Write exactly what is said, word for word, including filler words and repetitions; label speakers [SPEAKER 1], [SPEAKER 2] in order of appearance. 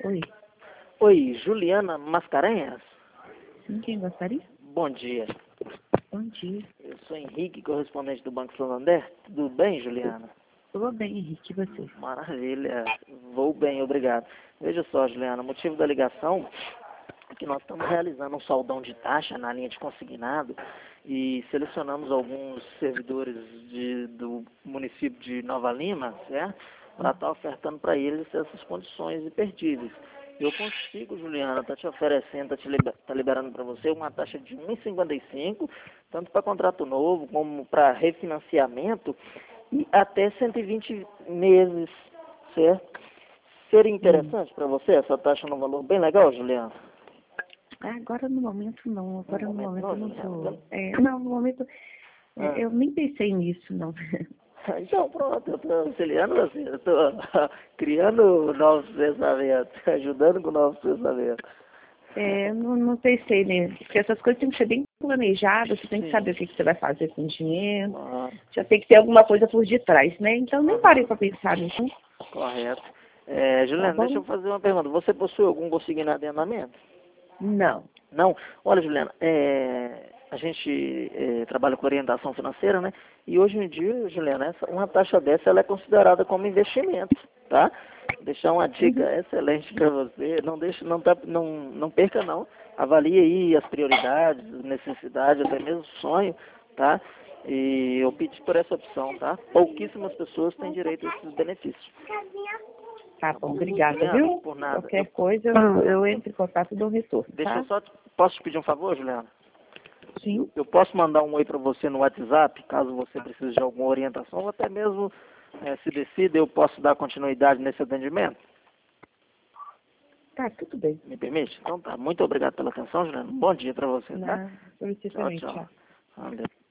[SPEAKER 1] Oi.
[SPEAKER 2] Oi, Juliana Mascarenhas?
[SPEAKER 1] Sim, quem gostaria?
[SPEAKER 2] Bom dia.
[SPEAKER 1] Bom dia.
[SPEAKER 2] Eu sou Henrique, correspondente do Banco Santander. Tudo bem, Juliana?
[SPEAKER 1] Tudo bem, Henrique, e você?
[SPEAKER 2] Maravilha. Vou bem, obrigado. Veja só, Juliana, o motivo da ligação é que nós estamos realizando um saldão de taxa na linha de consignado e selecionamos alguns servidores de, do município de Nova Lima, certo? Para estar ofertando para eles essas condições imperdíveis. Eu consigo, Juliana, estar te oferecendo, estar liber, tá liberando para você uma taxa de um vírgula cinquenta e cinco, tanto para contrato novo como para refinanciamento, e até cento e vinte meses, certo? Seria interessante para você essa taxa num valor bem legal, Juliana?
[SPEAKER 1] Ah, agora no momento não, agora no,
[SPEAKER 2] No
[SPEAKER 1] momento,
[SPEAKER 2] momento
[SPEAKER 1] eu
[SPEAKER 2] não,
[SPEAKER 1] não
[SPEAKER 2] Juliana.
[SPEAKER 1] tô. É, não, no momento é,
[SPEAKER 2] Ah.
[SPEAKER 1] eu nem pensei nisso, não.
[SPEAKER 2] Então pronto, eu estou auxiliando você, eu estou criando novos pensamentos, ajudando com novos pensamentos.
[SPEAKER 1] É, eu não, não pensei nisso, porque essas coisas têm que ser bem planejadas, você tem que
[SPEAKER 2] Sim.
[SPEAKER 1] saber o que, que você vai fazer com o dinheiro,
[SPEAKER 2] Ah,
[SPEAKER 1] já tem que ter alguma coisa por detrás, né? Então nem parei para pensar nisso.
[SPEAKER 2] correto. É,
[SPEAKER 1] Tá
[SPEAKER 2] Juliana, deixa eu
[SPEAKER 1] bom?
[SPEAKER 2] fazer uma pergunta. Você possui algum consignado em andamento?
[SPEAKER 1] Não.
[SPEAKER 2] Não? Olha, Juliana, é, a gente é, trabalha com orientação financeira, né? E hoje em dia, Juliana, essa, uma taxa dessa ela é considerada como investimento, tá? Vou deixar uma dica
[SPEAKER 1] Uhum.
[SPEAKER 2] excelente para você. Não deixe, não, tá, não, não perca não. Avalie aí as prioridades, as necessidades, até mesmo o sonho, tá? E opte por essa opção, tá? Pouquíssimas pessoas têm direito a esses benefícios.
[SPEAKER 1] Tá bom, obrigada,
[SPEAKER 2] Juliana,
[SPEAKER 1] viu?
[SPEAKER 2] por nada.
[SPEAKER 1] Qualquer
[SPEAKER 2] Eu,
[SPEAKER 1] coisa eu, eu entro em contato e dou retorno,
[SPEAKER 2] deixa eu
[SPEAKER 1] tá?
[SPEAKER 2] só, posso te pedir um favor, Juliana?
[SPEAKER 1] Sim.
[SPEAKER 2] Eu posso mandar um oi para você no WhatsApp, caso você precise de alguma orientação, ou até mesmo, eh, se decida, eu posso dar continuidade nesse atendimento?
[SPEAKER 1] Tá, tudo bem.
[SPEAKER 2] Me permite? Então tá. Muito obrigado pela atenção, Juliana. Um bom dia para você, tá?
[SPEAKER 1] Na, pra você
[SPEAKER 2] Tchau,
[SPEAKER 1] também,
[SPEAKER 2] tchau.
[SPEAKER 1] tchau.
[SPEAKER 2] Valeu.